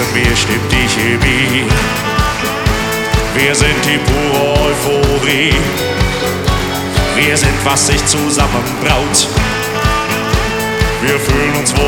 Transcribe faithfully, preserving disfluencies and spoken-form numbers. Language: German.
in mir stimmt die Chemie. Wir sind die pure Euphorie. Wir sind, was sich zusammenbraut. Wir fühlen uns wohl.